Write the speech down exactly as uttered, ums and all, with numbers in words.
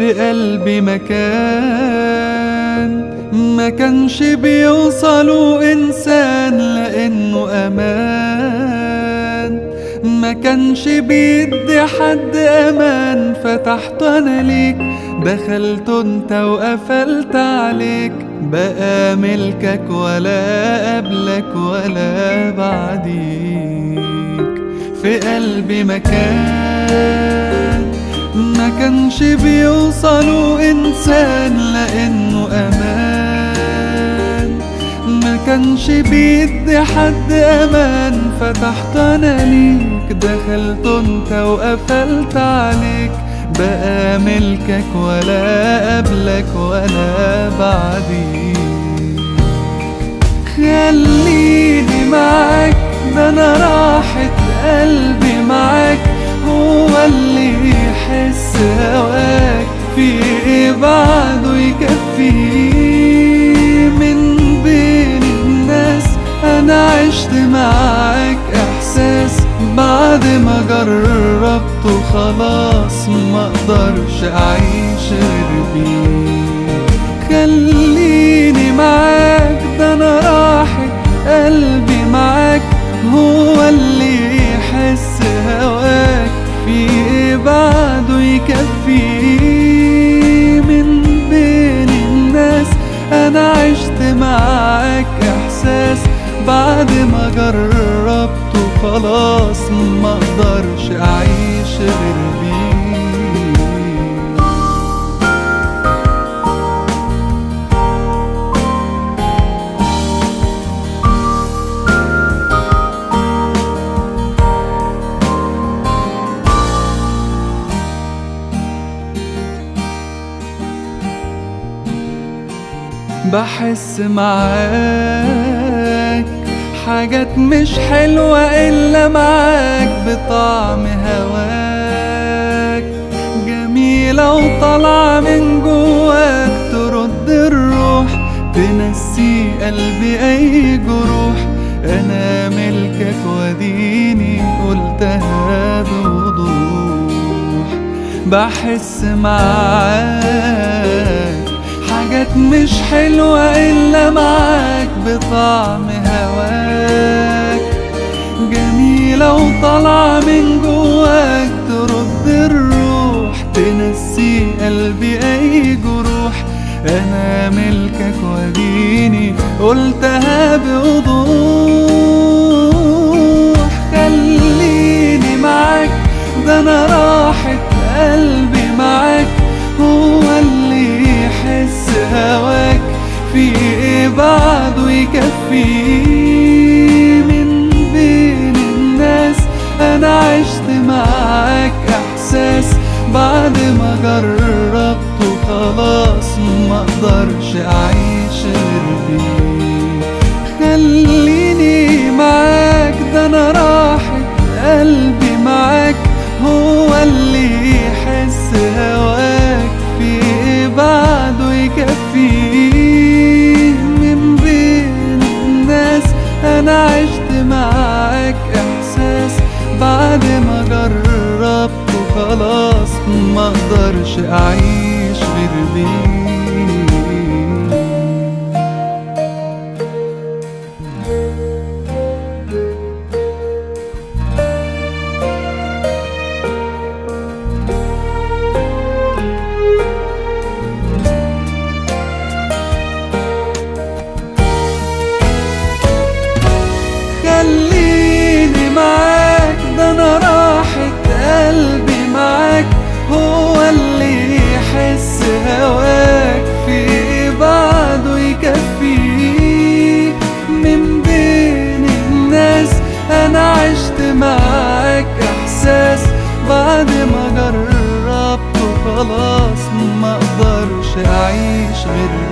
في قلبي مكان ما كانش بيوصله إنسان لأنه أمان، ما كانش بيدي حد أمان، فتحت أنا ليك، دخلت انت وقفلت عليك، بقى ملكك ولا قبلك ولا بعديك. في قلبي مكان ما كانش بيوصله إنسان لأنه أمان، ما كانش بيدي حد أمان، فتحت أنا ليك، دخلت انت وقفلت عليك، بقى ملكك ولا قبلك ولا بعديك. خليني معاك، ده أنا راحة قلبي معاك، هو اللي يحس هواك، في ايه بعده يكفيه. من بين الناس انا عشت معاك احساس، بعد ما جربته خلاص ما اقدرش اعيش غير بيه. خليني معاك، ده انا راحة قلبي معاك، هو اللي يحس هواك، في ايه بعده يكفيه. من بين الناس انا عشت معاك احساس، بعد ما جربته خلاص ما اقدرش اعيش غير بيه. بحس معاك حاجات مش حلوة إلا معاك، بطعم هواك جميلة وطلع من جواك، ترد الروح، تنسي قلبي أي جروح. أنا ملكك وديني قلتها بوضوح. بحس معاك حاجات مش حلوة إلا معاك، بطعم هواك جميلة وطلع من جواك، ترد الروح، تنسي قلبي أي جروح. أنا ملكك وديني قلتها بوضوح. خليني معاك، ده أنا راحة قلبي معاك، هو اللي يحس هواك، في ايه بعده يكفيه. من بين الناس انا عشت معاك احساس، بعد ما جربته خلاص ما اقدرش اعيش غير بيه. خليني معاك، ده انا راحة قلبي معاك، هو اللي يحس هواك، في ايه بعده يكفيه. من بين الناس انا عشت معاك احساس، بعد ما جربته خلاص ما اقدرش اعيش غير بيه. خليني معاك، ده انا راحة قلبي معاك، هو اللي يحس هواك، في بعده يكفيه. من بين الناس انا عشت معاك احساس، بعد ما جربته خلاص ما اقدرش اعيش غير